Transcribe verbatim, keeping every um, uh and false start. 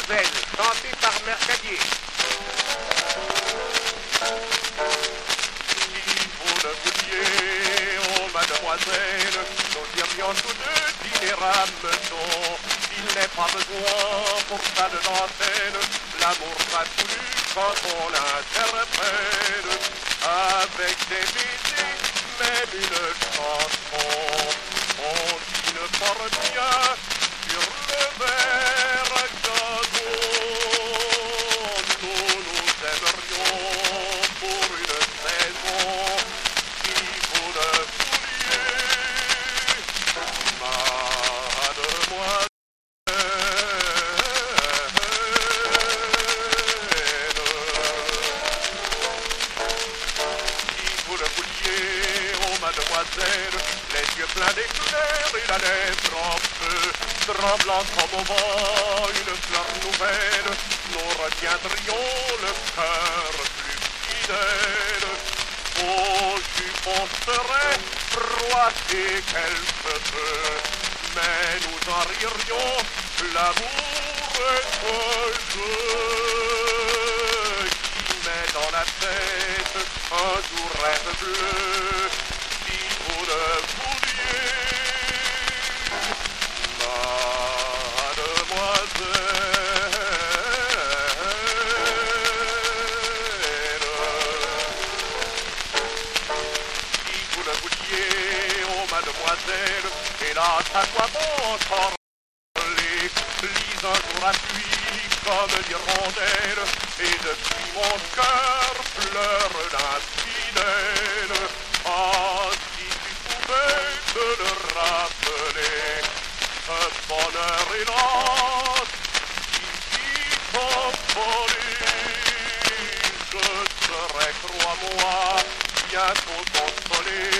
Mademoiselle, chantée par Mercadier. Si vous le vouliez, oh mademoiselle, nous dirions tous deux dîner à Meudon. Il n'est pas besoin pour ça de dentelle, l'amour s'accoulut quand on l'interprète. Avec des baisers, même une chanson, on dîne fort bien sur le verre gazon. Nous nous aimerions pour une saison, si vous le vouliez, mademoiselle. Mademoiselle, les yeux pleins d'éclairs et la lèvre en feu, tremblante comme au vent, une fleur nouvelle, nous retiendrions le cœur plus fidèle. Au jupon serait froissé quelque peu, mais nous en ririons, l'amour est un jeu qui met dans la tête un doux rêve bleu. Vous le vouliez, mademoiselle. Si vous le vouliez, oh mademoiselle, hélas, à quoi bon parler? Lis un jour à pluie comme l'hirondelle, et depuis mon cœur pleure l'infidèle. Ah, de le rappeler, ce bonheur hélas qui vit en folie. Je serai, crois-moi, bientôt consolé.